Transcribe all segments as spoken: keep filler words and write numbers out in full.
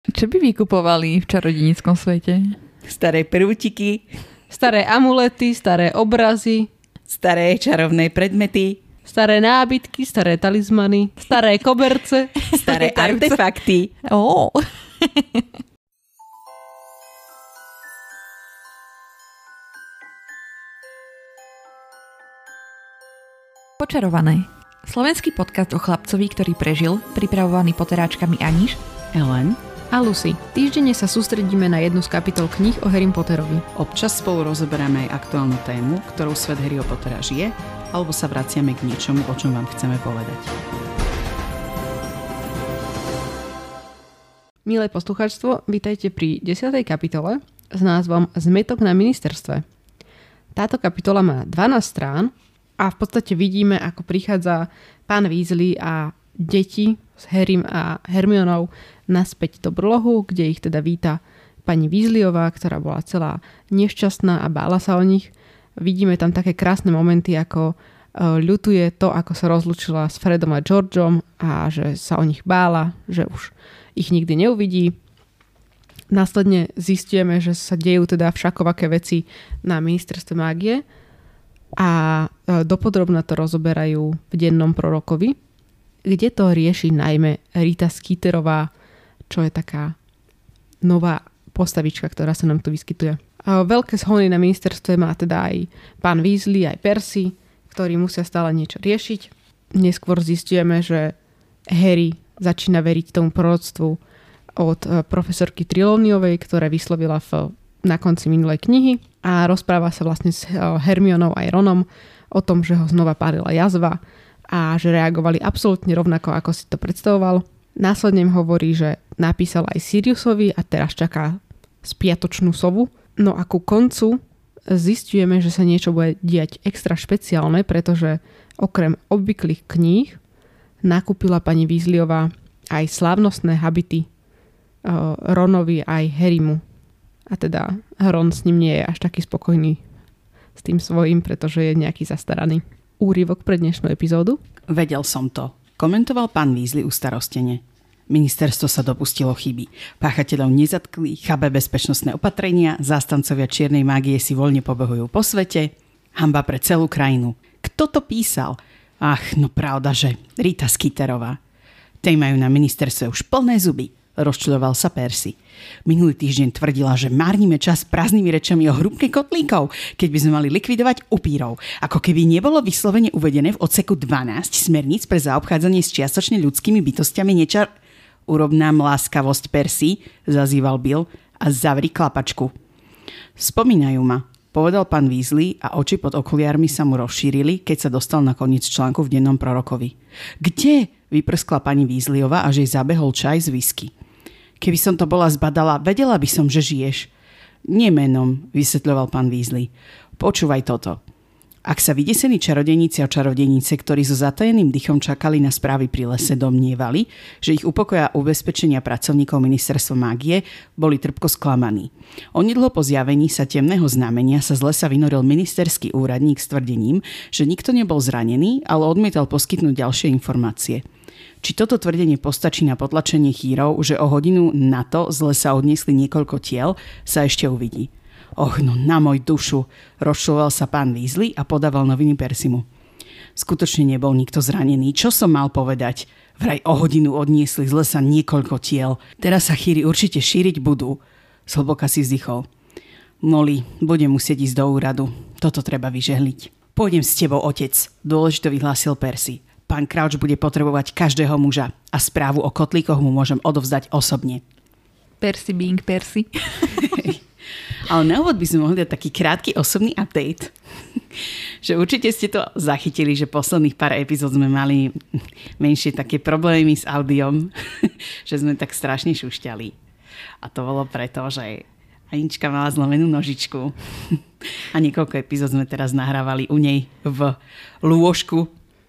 Čo by vykupovali v čarodejníckom svete? Staré prútiky, staré amulety, staré obrazy, staré čarovné predmety, staré nábytky, staré talizmany, staré koberce, staré artefakty. Ó. Počarované. Slovenský podcast o chlapcovi, ktorý prežil, pripravovaný poteráčkami Aniš, Ellen a Lucy. Týždenne sa sústredíme na jednu z kapitol kníh o Harrym Potterovi. Občas spolu rozoberáme aj aktuálnu tému, ktorou svet Harryho Pottera žije, alebo sa vraciame k niečomu, o čom vám chceme povedať. Milé poslucháčstvo, vítajte pri desiatej kapitole s názvom Zmetok na ministerstve. Táto kapitola má dvanásť strán a v podstate vidíme, ako prichádza pán Weasley a deti s Harrym a Hermionou naspäť do brlohu, kde ich teda víta pani Weasleyová, ktorá bola celá nešťastná a bála sa o nich. Vidíme tam také krásne momenty, ako ľutuje to, ako sa rozlúčila s Fredom a Georgeom a že sa o nich bála, že už ich nikdy neuvidí. Následne zistujeme, že sa dejú teda všakovaké veci na ministerstve mágie a dopodrobna to rozoberajú v dennom prorokovi, kde to rieši najmä Rita Skeeterová, čo je taká nová postavička, ktorá sa nám tu vyskytuje. A veľké zhony na ministerstve má teda aj pán Weasley, aj Percy, ktorí musia stále niečo riešiť. Neskôr zistujeme, že Harry začína veriť tomu proroctvu od profesorky Trelawneyovej, ktoré vyslovila v, na konci minulej knihy a rozpráva sa vlastne s Hermionou aj Ronom o tom, že ho znova pálila jazva a že reagovali absolútne rovnako, ako si to predstavoval. Následne im hovorí, že napísal aj Siriusovi a teraz čaká spiatočnú sovu. No a ku koncu zistujeme, že sa niečo bude diať extra špeciálne, pretože okrem obvyklých kníh nakúpila pani Weasleyová aj slávnostné habity uh, Ronovi aj Harrymu. A teda Ron s ním nie je až taký spokojný s tým svojím, pretože je nejaký zastaraný. Úryvok pre dnešnú epizódu. Vedel som to. Komentoval pán Weasley ustarostene. Ministerstvo sa dopustilo chyby. Páchateľov nezatkli, chabé bezpečnostné opatrenia, zástancovia čiernej mágie si voľne pobehujú po svete. Hanba pre celú krajinu. Kto to písal? Ach, no pravda, že Rita Skeeterová. Tej majú na ministerstve už plné zuby, rozčuľoval sa Percy. Minulý týždeň tvrdila, že márnime čas prázdnymi rečami o hrúbke kotlíkov, keď by sme mali likvidovať upírov. Ako keby nebolo vyslovene uvedené v odseku dvanásť smerníc pre zaobchádzanie s čiastočne ľudskými bytostiami nečar... Urob nám láskavosť, Percy, zazýval Bill a zavri klapačku. Spomínajú ma, povedal pán Weasley a oči pod okuliármi sa mu rozšírili, keď sa dostal na koniec článku v dennom prorokovi. Kde? Vyprskla pani Weasleyová a že jej zabehol čaj z whisky. Keby som to bola zbadala, vedela by som, že žiješ. Nemenom, vysvetľoval pán Weasley. Počúvaj toto. Ak sa vydesení čarodejníci a čarodejnice, ktorí so zatajeným dychom čakali na správy pri lese, domnievali, že ich upokoja ubezpečenia pracovníkov ministerstva mágie, boli trpko sklamaní. Onedlho po zjavení sa temného znamenia sa z lesa vynoril ministerský úradník s tvrdením, že nikto nebol zranený, ale odmietal poskytnúť ďalšie informácie. Či toto tvrdenie postačí na potlačenie chýrov, že o hodinu na to z lesa odniesli niekoľko tiel, sa ešte uvidí. Och, no na môj dušu, rozčuloval sa pán Weasley a podával noviny Percymu. Skutočne nebol nikto zranený. Čo som mal povedať? Vraj o hodinu odniesli z lesa niekoľko tiel. Teraz sa chýry určite šíriť budú. Zhlboka si vzdychol. Molly, budem musieť ísť do úradu. Toto treba vyžehliť. Pôjdem s tebou, otec, dôležito vyhlásil Percy. Pán Crouch bude potrebovať každého muža a správu o kotlíkoch mu môžem odovzdať osobne. Percy being Percy. Ale na úvod by sme mohli dať taký krátky osobný update. Že určite ste to zachytili, že posledných pár epizód sme mali menšie také problémy s audiom, že sme tak strašne šušťali. A to bolo preto, že Anička mala zlomenú nožičku a niekoľko epizód sme teraz nahrávali u nej v lôžku.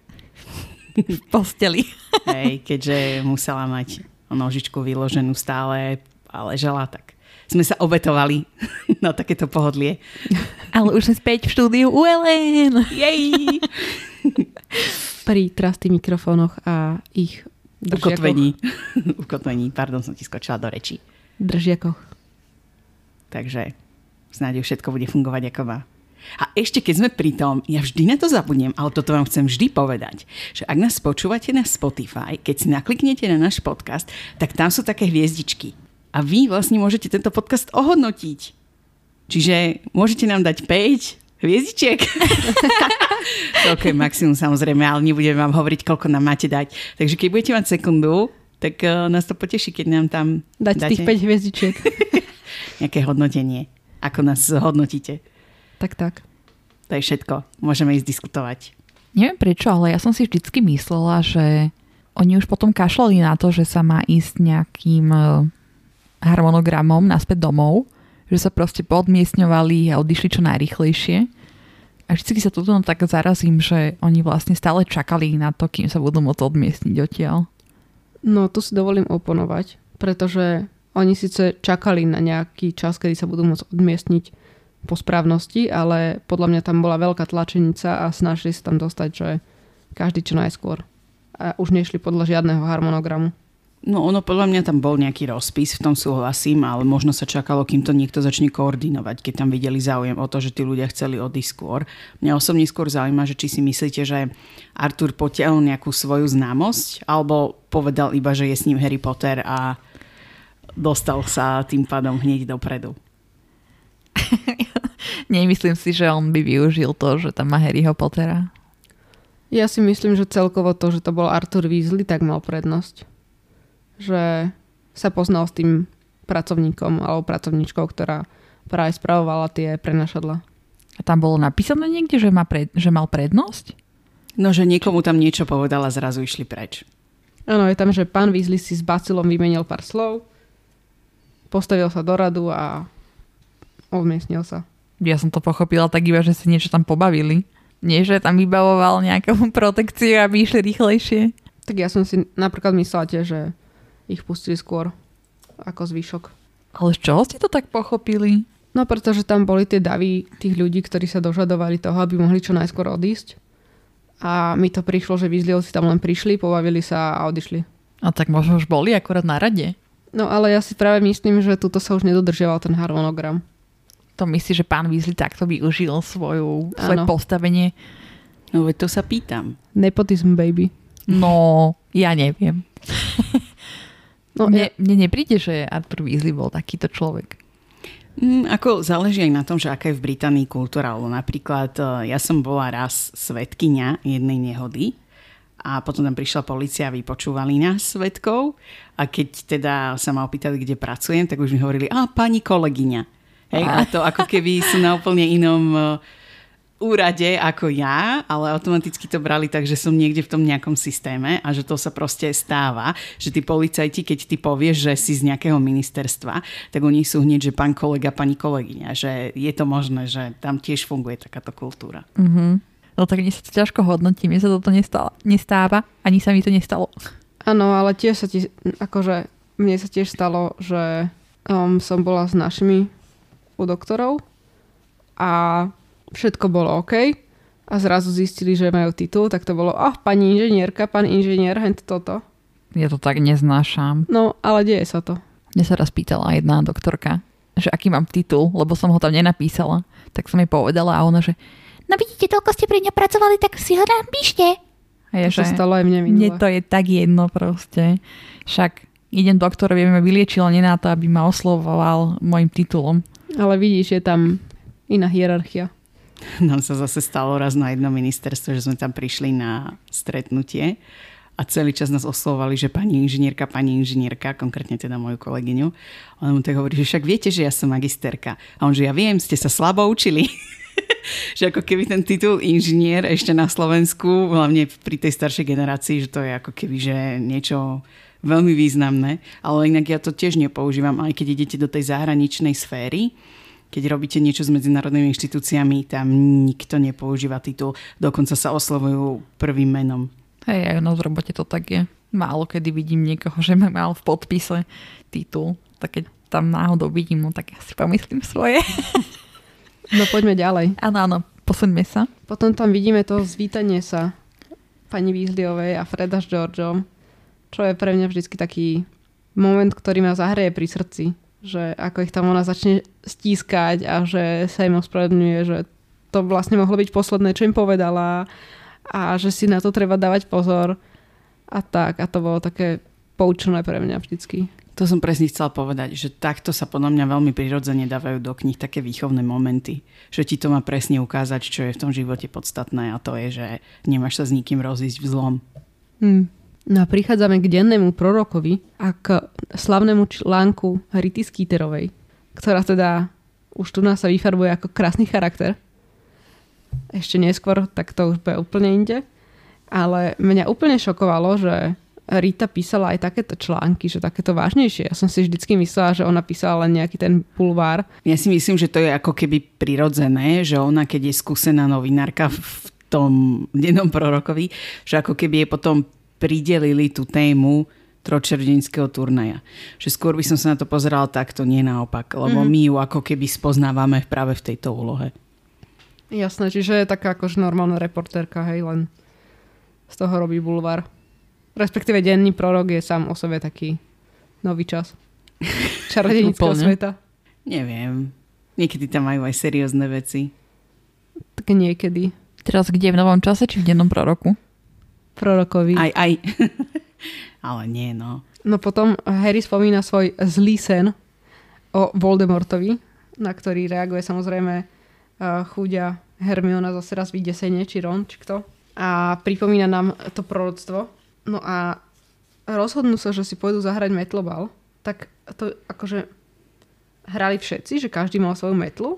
V posteli. Hej, keďže musela mať nožičku vyloženú stále a ležala, tak sme sa obetovali na takéto pohodlie. Ale už sme späť v štúdiu u Ellen. Jej! Pri trastých mikrofónoch a ich ukotvení. ukotvení, pardon, som ti skočila do rečí. Držiakoch. Takže snáď všetko bude fungovať ako má. A ešte keď sme pri tom, ja vždy na to zabudnem, ale toto vám chcem vždy povedať, že ak nás počúvate na Spotify, keď si nakliknete na náš podcast, tak tam sú také hviezdičky. A vy vlastne môžete tento podcast ohodnotiť. Čiže môžete nám dať päť hviezdičiek. Toľko je maximum samozrejme, ale nebudem vám hovoriť, koľko nám máte dať. Takže keď budete mať sekundu, tak uh, nás to poteší, keď nám tam dať dáte tých päť hviezdičiek. Nejaké hodnotenie. Ako nás hodnotíte. Tak, tak. To je všetko. Môžeme ísť diskutovať. Neviem prečo, ale ja som si vždycky myslela, že oni už potom kašľali na to, že sa má ísť nejakým harmonogramom naspäť domov, že sa proste podmiestňovali a odišli čo najrýchlejšie. A vždycky sa toto tak zarazím, že oni vlastne stále čakali na to, kým sa budú môcť odmiestniť odtiaľ. No, tu si dovolím oponovať, pretože oni síce čakali na nejaký čas, kedy sa budú môcť odmiestniť po správnosti, ale podľa mňa tam bola veľká tlačenica a snažili sa tam dostať, že každý čo najskôr. A už nešli podľa žiadneho harmonogramu. No ono podľa mňa tam bol nejaký rozpis, v tom súhlasím, ale možno sa čakalo, kým to niekto začne koordinovať, keď tam videli záujem o to, že tí ľudia chceli odísť skôr. Mňa osobne skôr zaujíma, že či si myslíte, že Arthur potiahol nejakú svoju známosť, alebo povedal iba, že je s ním Harry Potter a dostal sa tým pádom hneď dopredu. Nemyslím si, že on by využil to, že tam má Harryho Pottera. Ja si myslím, že celkovo to, že to bol Arthur Weasley, tak mal prednosť. Že sa poznal s tým pracovníkom alebo pracovníčkou, ktorá práve spravovala tie prenašadla. A tam bolo napísané niekde, že, má pred, že mal prednosť? No, že niekomu tam niečo povedala a zrazu išli preč. Áno, je tam, že pán Weasley si s Bacilom vymenil pár slov, postavil sa do radu a odmiestnil sa. Ja som to pochopila tak iba, že si niečo tam pobavili. Nie, že tam vybavoval nejakú protekciu, aby išli rýchlejšie. Tak ja som si napríklad myslela tiež, že ich pustili skôr ako zvyšok. Ale z čoho ste to tak pochopili? No pretože tam boli tie davy tých ľudí, ktorí sa dožadovali toho, aby mohli čo najskôr odísť. A mi to prišlo, že Weasleyovci tam len prišli, pobavili sa a odišli. A tak možno už boli akorát na rade. No ale ja si práve myslím, že tuto sa už nedodržiaval ten harmonogram. To myslíš, že pán Weasley takto využil svoju, svoje Áno. postavenie? No veď to sa pýtam. Nepotism, baby. No, ja neviem. No, mne, ja... mne nepríde, že Arthur Weasley bol takýto človek. Mm, ako záleží aj na tom, že aká je v Británii kultúra. Napríklad ja som bola raz svedkyňa jednej nehody a potom tam prišla polícia a vypočúvali nás svedkov a keď teda sa ma opýtali, kde pracujem, tak už mi hovorili, a pani kolegyňa. Hej, a to ako keby sú na úplne inom úrade ako ja, ale automaticky to brali tak, že som niekde v tom nejakom systéme a že to sa proste stáva, že tí policajti, keď ty povieš, že si z nejakého ministerstva, tak oni sú hneď, že pán kolega, pani kolegyňa, že je to možné, že tam tiež funguje takáto kultúra. Mm-hmm. No tak mne sa to ťažko hodnotí, mne sa toto nestáva, nestáva, ani sa mi to nestalo. Áno, ale tiež sa ti, akože mne sa tiež stalo, že um, som bola s našimi u doktorov a všetko bolo OK a zrazu zistili, že majú titul, tak to bolo, ah, pani inžinierka, pán inžinier, hent toto. Ja to tak neznášam. No, ale deje sa to. Mne sa raz pýtala jedna doktorka, že aký mám titul, lebo som ho tam nenapísala. Tak som jej povedala a ona, že no vidíte, toľko ste pri ňa pracovali, tak si ho napíšte. A ja, to že sa stalo aj mne minule. Mne to je tak jedno proste. Však idem doktorovi, aby ma vyliečil, nie na to, aby ma oslovoval môjim titulom. Ale vidíš, je tam iná hierarchia. Nám sa zase stalo raz na jednom ministerstve, že sme tam prišli na stretnutie a celý čas nás oslovovali, že pani inžinierka, pani inžinierka, konkrétne teda moju kolegyňu. Ona mu tak hovorí, že však viete, že ja som magisterka. A on, že ja viem, ste sa slabo učili. Že ako keby ten titul inžinier ešte na Slovensku, hlavne pri tej staršej generácii, že to je ako keby že niečo veľmi významné. Ale inak ja to tiež nepoužívam, aj keď idete do tej zahraničnej sféry, keď robíte niečo s medzinárodnými inštitúciami, tam nikto nepoužíva titul, dokonca sa oslovujú prvým menom. Hej, aj na robote to tak je. Málo kedy vidím niekoho, že ma mal v podpise titul. Tak keď tam náhodou vidím, no tak ja si pomyslím svoje. No poďme ďalej. Áno, áno, posuňme sa. Potom tam vidíme to zvítanie sa pani Weasleyovej a Freda s Georgeom, čo je pre mňa vždycky taký moment, ktorý ma zahreje pri srdci. Že ako ich tam ona začne stískať a že sa im ospravedlňuje, že to vlastne mohlo byť posledné, čo im povedala a že si na to treba dávať pozor. A tak. A to bolo také poučené pre mňa vždycky. To som presne chcela povedať, že takto sa podľa mňa veľmi prirodzene dávajú do kníh také výchovné momenty. Že ti to má presne ukázať, čo je v tom živote podstatné a to je, že nemáš sa s nikým rozísť v zlom. Hmm. No a prichádzame k dennému prorokovi a k slavnému článku Rity Skeeterovej, ktorá teda už tu nás sa vyfarbuje ako krásny charakter. Ešte neskôr, tak to už bude úplne inde. Ale mňa úplne šokovalo, že Rita písala aj takéto články, že takéto vážnejšie. Ja som si vždycky myslela, že ona písala len nejaký ten bulvár. Ja si myslím, že to je ako keby prirodzené, že ona, keď je skúsená novinárka v tom dennom prorokovi, že ako keby je potom pridelili tú tému tročerdeňského turnaja. Že skôr by som sa na to pozerala takto, nie naopak. Lebo mm. my ju ako keby spoznávame práve v tejto úlohe. Jasné, čiže je taká akože normálna reportérka, hej, len z toho robí bulvár. Respektíve denný prorok je sám o sebe taký nový čas. Čarodejníckeho sveta. Neviem. Niekedy tam majú aj seriózne veci. Tak niekedy. Teraz kde? V novom čase či v dennom proroku? Prorokovi. Aj, aj. Ale nie, no. No potom Harry spomína svoj zlý sen o Voldemortovi, na ktorý reaguje samozrejme chúďa Hermiona zase raz vydesenie, či Ron, či kto. A pripomína nám to proroctvo. No a rozhodnú sa, že si pôjdu zahrať metlobal, tak to akože hrali všetci, že každý mal svoju metlu?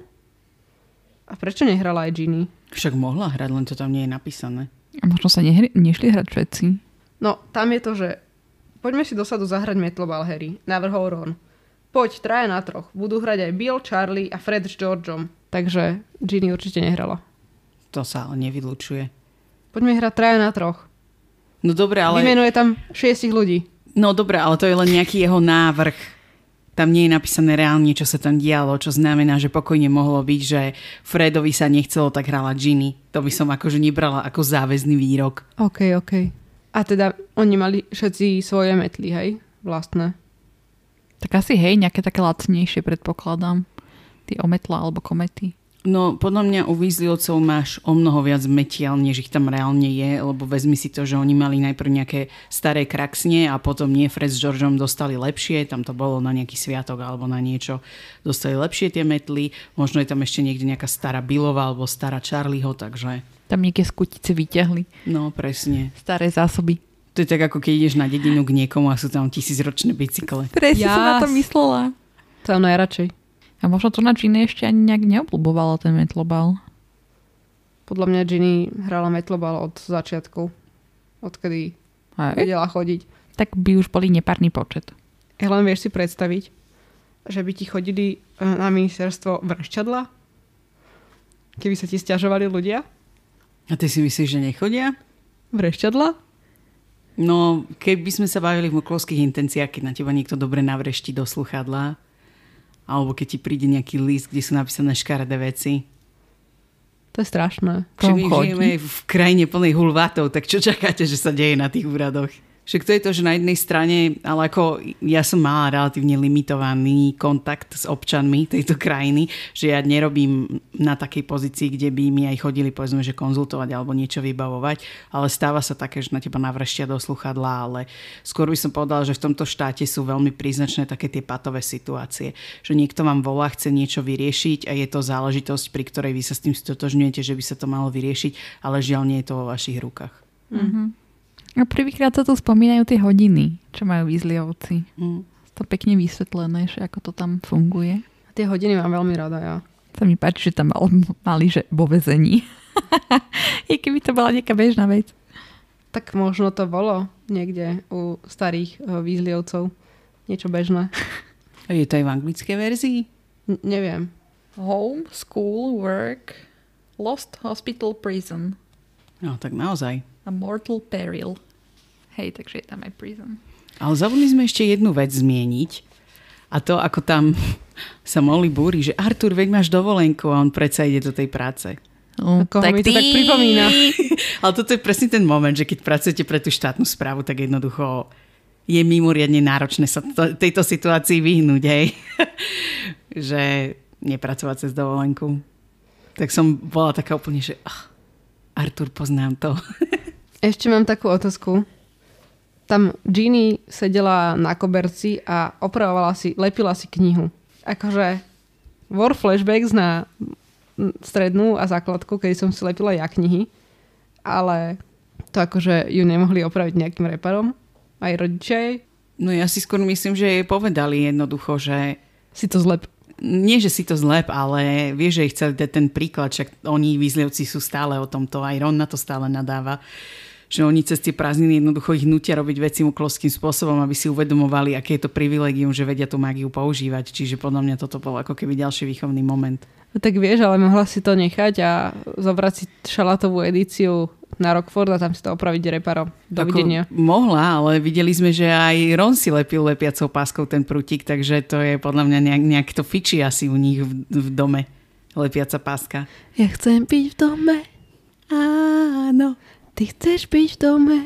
A prečo nehrala aj Ginny? Však mohla hrať, len to tam nie je napísané. A možno sa nehri- nešli hrať všetci. No, tam je to, že poďme si do sadu zahrať metlobal, Harry. Navrhol Ron. Poď, traja na troch. Budú hrať aj Bill, Charlie a Fred s Georgeom. Takže Ginny určite nehrala. To sa ale nevylučuje. Poďme hrať traja na troch. No dobre, ale... Vymenuje tam šiestich ľudí. No dobre, ale to je len nejaký jeho návrh. Tam nie je napísané reálne, čo sa tam dialo, čo znamená, že pokojne mohlo byť, že Fredovi sa nechcelo, tak hrala Ginny. To by som akože nebrala ako záväzný výrok. OK, OK. A teda oni mali všetci svoje metly, hej? Vlastné. Tak asi hej, nejaké také lacnejšie predpokladám. Tie ometla alebo komety. No, podľa mňa u Weasleyovcov máš o mnoho viac metiel, než ich tam reálne je, lebo vezmi si to, že oni mali najprv nejaké staré kraxne a potom nie Fred s Georgeom dostali lepšie, tam to bolo na nejaký sviatok alebo na niečo, dostali lepšie tie metly, možno je tam ešte niekde nejaká stará Billova alebo stará Charlieho, takže... Tam nejaké skutice vyťahli. No, presne. Staré zásoby. To je tak, ako keď ideš na dedinu k niekomu a sú tam tisícročné bicykle. Presne yes. som na to myslela. To najradšej. A možno to na Ginny ešte ani nejak neobľúbovala ten metlobal. Podľa mňa Ginny hrala metlobal od začiatku. Odkedy Aj. vedela chodiť. Tak by už boli nepárny počet. Helen, vieš si predstaviť, že by ti chodili na ministerstvo vrščadla? Keby sa ti sťažovali ľudia? A ty si myslíš, že nechodia? Vrešťadla? No, keby sme sa bavili v moklovských intenciách, keď na teba niekto dobre navrešti do sluchadla, alebo keď ti príde nejaký list, kde sú napísané škaredé veci. To je strašné. Však my žijeme v krajine plnej hulvátov, tak čo čakáte, že sa deje na tých úradoch? Však to je to, že na jednej strane, ale ako ja som mala relatívne limitovaný kontakt s občanmi tejto krajiny, že ja nerobím na takej pozícii, kde by mi aj chodili, povedzme, že konzultovať alebo niečo vybavovať, ale stáva sa také, že na teba navrštia do sluchadla, ale skôr by som povedala, že v tomto štáte sú veľmi príznačné také tie patové situácie, že niekto vám volá, chce niečo vyriešiť a je to záležitosť, pri ktorej vy sa s tým stotožňujete, že by sa to malo vyriešiť, ale žiaľ nie je to vo vašich rukách. Mhm. A prvýkrát sa tu spomínajú tie hodiny, čo majú Weasleyovci. Mm. To pekne vysvetlené, že ako to tam funguje. A tie hodiny mám veľmi rada, ja. Sa mi páči, že tam mal, mali, že vo väzení. I keby to bola nejaká bežná vec. Tak možno to bolo niekde u starých Weasleyovcov. Niečo bežné. A je to aj v anglickej verzii? N- neviem. Home, school, work, lost hospital, prison. No, tak naozaj. A mortal peril. Hej, takže je tam aj prison. Ale zabudli sme ešte jednu vec zmieniť. A to, ako tam sa Molly búri, že Artur, veď máš dovolenku a on predsa ide do tej práce. No, tak mi to tak pripomína. Ale toto je presne ten moment, že keď pracujete pre tú štátnu správu, tak jednoducho je mimoriadne náročné sa to, tejto situácii vyhnúť, hej. Že nepracovať cez dovolenku. Tak som bola taká úplne, že oh, Artur, poznám to. Ešte mám takú otázku. Tam Ginny sedela na koberci a opravovala si, lepila si knihu. Akože war flashbacks na strednú a základku, keď som si lepila ja knihy, ale to akože ju nemohli opraviť nejakým reparom, aj rodičia jej. No ja si skôr myslím, že jej povedali jednoducho, že si to zlep. Nie, že si to zlep, ale vieš, že ich chceli dať ten príklad, však oni Weasleyovci sú stále o tomto, aj Ron na to stále nadáva, že oni cez tie prázdniny jednoducho ich nutia robiť veci muklovským spôsobom, aby si uvedomovali, aké je to privilégium, že vedia tú mágiu používať. Čiže podľa mňa toto bol ako keby ďalší výchovný moment. No tak vieš, ale mohla si to nechať a zobrať si šalatovú edíciu na Rockford a tam si to opraviť reparom. Dovidenia. Mohla, ale videli sme, že aj Ron si lepil lepiacou páskou ten prútik, takže to je podľa mňa nejak, nejak to fičí asi u nich v, v dome. Lepiaca páska. Ja chcem byť v dome. Áno. Ty chceš byť v dome?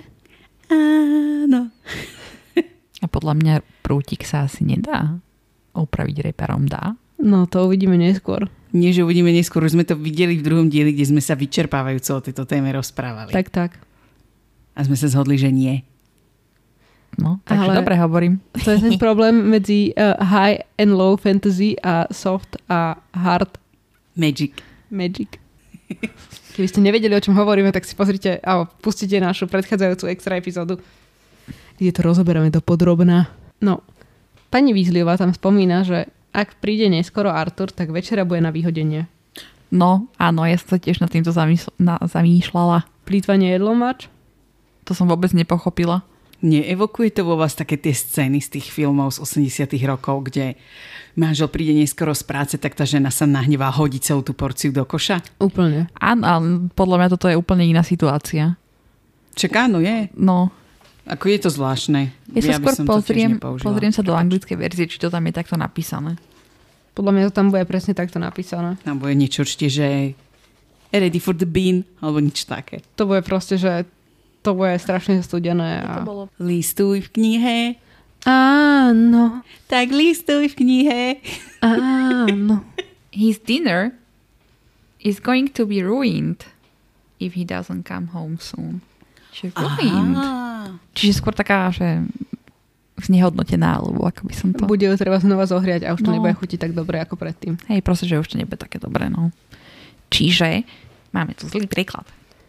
Áno. A podľa mňa prútik sa asi nedá opraviť reparom, dá? No, to uvidíme neskôr. Nie, že uvidíme neskôr, už sme to videli v druhom dieli, kde sme sa vyčerpávajúco o tejto téme rozprávali. Tak, tak. A sme sa zhodli, že nie. No, takže ale dobre hovorím. To je ten problém medzi uh, high and low fantasy a soft a hard Magic. Magic. Keby ste nevedeli, o čom hovoríme, tak si pozrite a pustite našu predchádzajúcu extra epizódu, kde to rozoberáme do podrobná. No, pani Weasleyová tam spomína, že ak príde neskoro Artur, tak večera bude na vyhodenie. No, áno, ja som sa tiež nad týmto zamysl- na, zamýšľala. Plýtvanie jedlom máč? To som vôbec nepochopila. Neevokuje to vo vás také tie scény z tých filmov z osemdesiatych rokov, kde manžel príde neskoro z práce, tak tá žena sa nahnevá a hodí celú tú porciu do koša? Úplne. Áno, ale podľa mňa toto je úplne iná situácia. Čak áno, je. No. Ako je to zvláštne. Ja sa Ja by skôr som to pozriem, tiež nepoužila. pozriem sa do anglickej verzie, či to tam je takto napísané. Podľa mňa to tam bude presne takto napísané. Tam bude niečo určite, že ready for the bean, alebo nič také. To bude proste, že to bude strašne studené. A... bolo... Listuj v knihe. Áno. Tak listuj v knihe. Áno. His dinner is going to be ruined if he doesn't come home soon. Čiže ruined. Aha. Čiže skôr taká, že znehodnotená, alebo ako by som to... Bude ju treba znova zohriať a už to No. nebude chutiť tak dobre ako predtým. Hej, proste, že už to nebude také dobré, no. Čiže máme tu zlý preklad.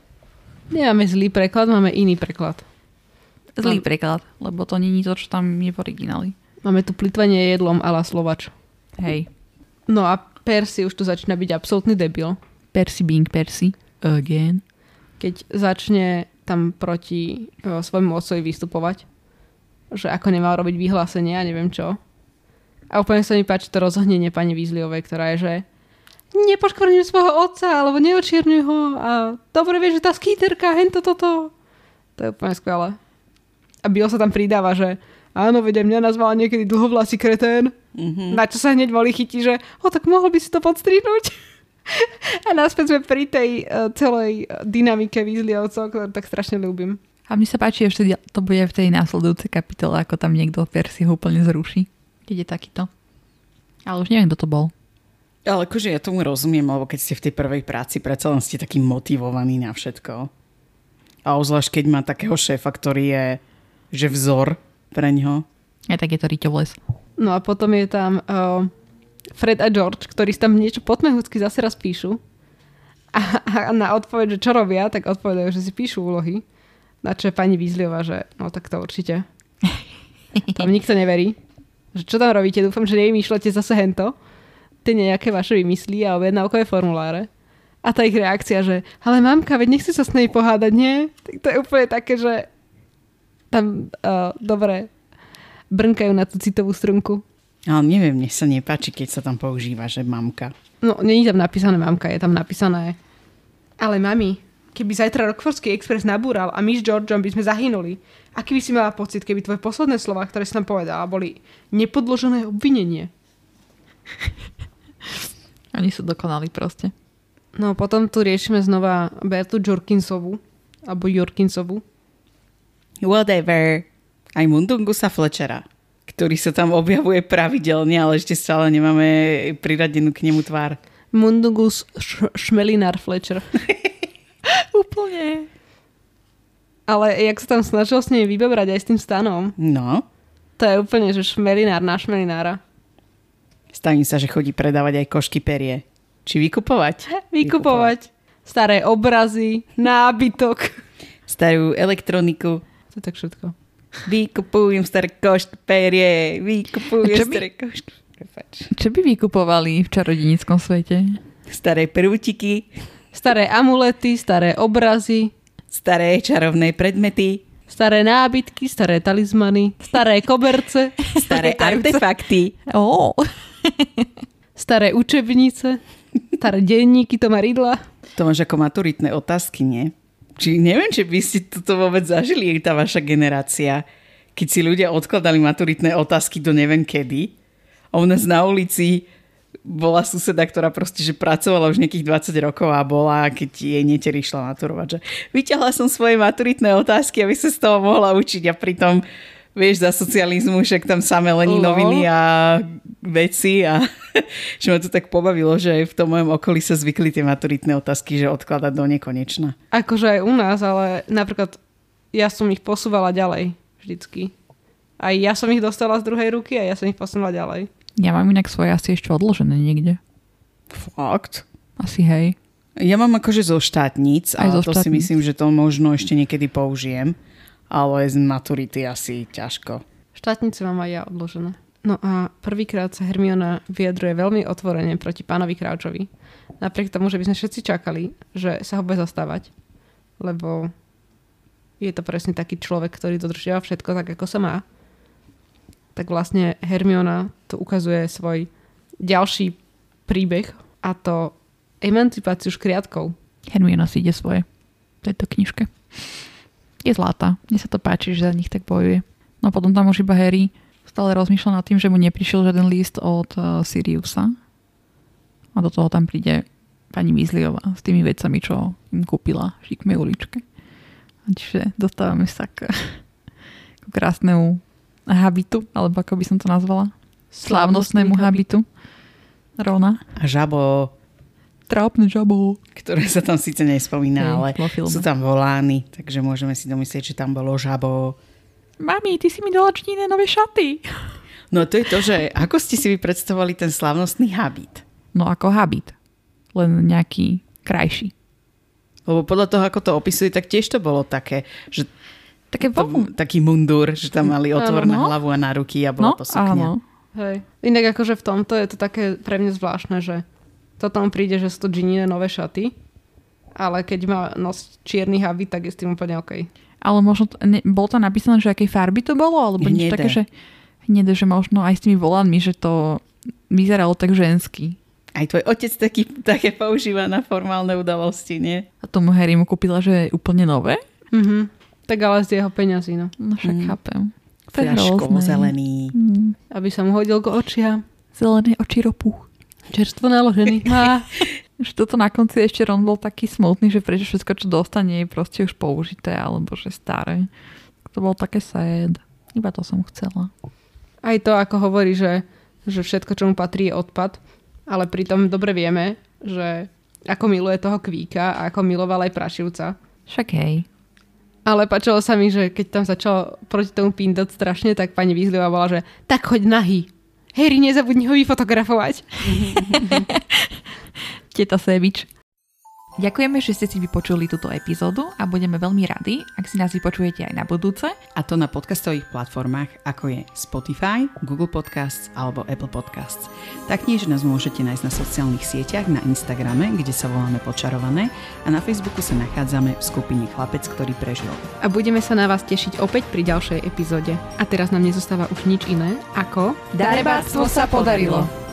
Nemáme zlý preklad, máme iný preklad. Zlý Mám- preklad, lebo to nie je to, čo tam je v origináli. Máme tu plitvanie jedlom a la Slovač. Hej. No a Percy už tu začína byť absolútny debil. Percy being Percy. Again. Keď začne tam proti o, svojmu otcovi vystupovať. Že ako nemal robiť vyhlásenie a neviem čo. A úplne sa mi páči to rozhnenie pani Weasleyovej, ktorá je, že nepoškvrňuj svojho otca, alebo neočierňuj ho a dobre vieš, že tá skýterka, hento toto. To je úplne skvelé. A Bill sa tam pridáva, že áno, veď aj mňa nazvala niekedy dlhovlasý kretén. Mm-hmm. Na čo sa hneď volí chytí, že o, tak mohol by si to podstrihnúť. A náspäť sme pri tej uh, celej dynamike Weasleyovcov, ktorú tak strašne ľúbim. A mne sa páči, ešte to bude v tej následujúcej kapitole, ako tam niekto Percy ho úplne zruší. Keď je takýto. Ale už neviem, kto to bol. Ale akože ja tomu rozumiem, lebo keď ste v tej prvej práci, predsa len ste taký motivovaní na všetko. A ozvlášť, keď má takého šéfa, ktorý je že vzor pre ňo. Aj tak je to Riťovles. No a potom je tam uh, Fred a George, ktorí si tam niečo potmehúcky zase raz píšu. A, a na odpoveď, že čo robia, tak odpovedajú, že si píšu úlohy. Na čo je pani Weasleyová, že no tak to určite. Tam nikto neverí. Že čo tam robíte? Dúfam, že nevymýšľate zase hento. Tie nejaké vaše vymyslí a objednávkové formuláre. A tá ich reakcia, že ale mamka, veď nechci sa s nej pohádať, nie? Tak to je úplne také, že tam uh, dobre brnkajú na tú citovú strunku. Ale neviem, mne sa nepáči, keď sa tam používa, že mamka. No, nie je tam napísané mamka, je tam napísané ale mami, keby zajtra Rockfordský Express nabúral a my s Georgeom by sme zahynuli, aký by si mala pocit, keby tvoje posledné slová, ktoré si tam povedala, boli nepodložené obvinenie? Oni sú dokonali proste. No, potom tu riešime znova Bertu Jorkinsovu, alebo Jorkinsovu. Whatever. Aj Mundungusa Fletchera, ktorý sa tam objavuje pravidelne, ale ešte stále nemáme priradenú k nemu tvár. Mundungus š- Šmelinár Fletcher. Úplne. Ale jak sa tam snažil s nej vybebrať aj s tým Stanom. No. To je úplne, že šmelinár na šmelinára. Stavím sa, že chodí predávať aj košky perie. Či vykupovať? Vykupovať. Staré obrazy, nábytok. Starú elektroniku. To je tak všetko. Vykupujem staré košky perie. Vykupujem by, staré košky. Prepač. Čo by vykupovali v čarodejníckom svete? Staré prútiky. Staré amulety, staré obrazy. Staré čarovné predmety. Staré nábytky, staré talizmany. Staré koberce. Staré artefakty. Oh. Staré učebnice. Staré denníky, tomaridla. To máš ako maturitné otázky, nie? Či neviem, či by ste toto vôbec zažili, tá vaša generácia, keď si ľudia odkladali maturitné otázky do neviem kedy. A u nás na ulici bola suseda, ktorá proste, že pracovala už nejakých dvadsať rokov a bola, keď jej neteri išla maturovať, že vyťahla som svoje maturitné otázky, aby sa z toho mohla učiť a pritom, vieš, za socializmu, však tam samé Leninoviny a veci a že ma to tak pobavilo, že v tom mojom okolí sa zvykli tie maturitné otázky, že odkladať do nekonečna. Akože aj u nás, ale napríklad ja som ich posúvala ďalej vždycky. Aj ja som ich dostala z druhej ruky a ja som ich posunula ďalej. Ja mám inak svoje asi ešte odložené niekde. Fakt? Asi hej. Ja mám akože zo štátnic, Aj ale zo to si štátnic. myslím, že to možno ešte niekedy použijem. Ale z maturity asi ťažko. Štátnice mám aj ja odložené. No a prvýkrát sa Hermiona vyjadruje veľmi otvorene proti pánovi Crouchovi. Napriek tomu, že by sme všetci čakali, že sa ho bude zastávať. Lebo je to presne taký človek, ktorý dodržiava všetko tak, ako sa má. Tak vlastne Hermiona tu ukazuje svoj ďalší príbeh a to emancipáciu škriatkov. Hermiona si ide svoje v tejto knižke. Je zlatá. Mne sa to páči, že za nich tak bojuje. No potom tam už iba Harry stále rozmýšľa nad tým, že mu neprišiel žiaden list od uh, Siriusa. A do toho tam príde pani Weasleyová s tými vecami, čo im kúpila v šikmej uličke. A čiže dostávame sa k, k krásnemu habitu, alebo ako by som to nazvala. Slávnostnému habitu. Rona. A žabo, Trápne žabo. ktoré sa tam síce nespomína, Hej, ale vo filme. sú tam volány, takže môžeme si domyslieť, že tam bolo žabo. Mami, ty si mi dala činné nové šaty. No to je to, že ako ste si vy predstavovali ten slávnostný habit? No ako habit. Len nejaký krajší. Lebo podľa toho, ako to opisuje, tak tiež to bolo také, že Také to, vo... taký mundur, že tam mali otvor na no. hlavu a na ruky a bolo No, to sukňa. áno. Hej. Inak akože v tomto je to také pre mňa zvláštne, že to tam príde, že sú to Ginine nové šaty, ale keď má nosiť čierny habit, tak je s tým úplne okej. Ale možno, to, ne, bolo to napísané, že akej farby to bolo? Alebo niečo Hnedé. také, že hnedé, že možno aj s tými volanmi, že to vyzeralo tak žensky. Aj tvoj otec taký, také používa na formálne udalosti, nie? A tomu Harry mu kúpila, že je úplne nové? Mhm. Tak ale z jeho peňazí, no. No však Mm. chápem. To je Fľaškovo hrozné. zelený. Mm. Aby sa mu hodil k očiam. Zelené oči ropu. Čerstvo naložený. Má. Že toto na konci ešte Ron bol taký smutný, že prečo všetko, čo dostane, je proste už použité, alebo že staré. To bolo také sad. Iba to som chcela. Aj to, ako hovorí, že, že všetko, čo mu patrí, je odpad. Ale pritom dobre vieme, že ako miluje toho Kvíka a ako miloval aj Prašivca. Však hej. Ale páčilo sa mi, že keď tam začal proti tomu pindať strašne, tak pani Weasleyová bola, že tak choď nahý. Harry, nezabudni ho vyfotografovať. Teta Sevič. Ďakujeme, že ste si vypočuli túto epizódu a budeme veľmi radi, ak si nás vypočujete aj na budúce. A to na podcastových platformách, ako je Spotify, Google Podcasts alebo Apple Podcasts. Taktiež nás môžete nájsť na sociálnych sieťach, na Instagrame, kde sa voláme Počarované, a na Facebooku sa nachádzame v skupine Chlapec, ktorý prežil. A budeme sa na vás tešiť opäť pri ďalšej epizóde. A teraz nám nezostáva už nič iné, ako... Darebáctvo sa podarilo.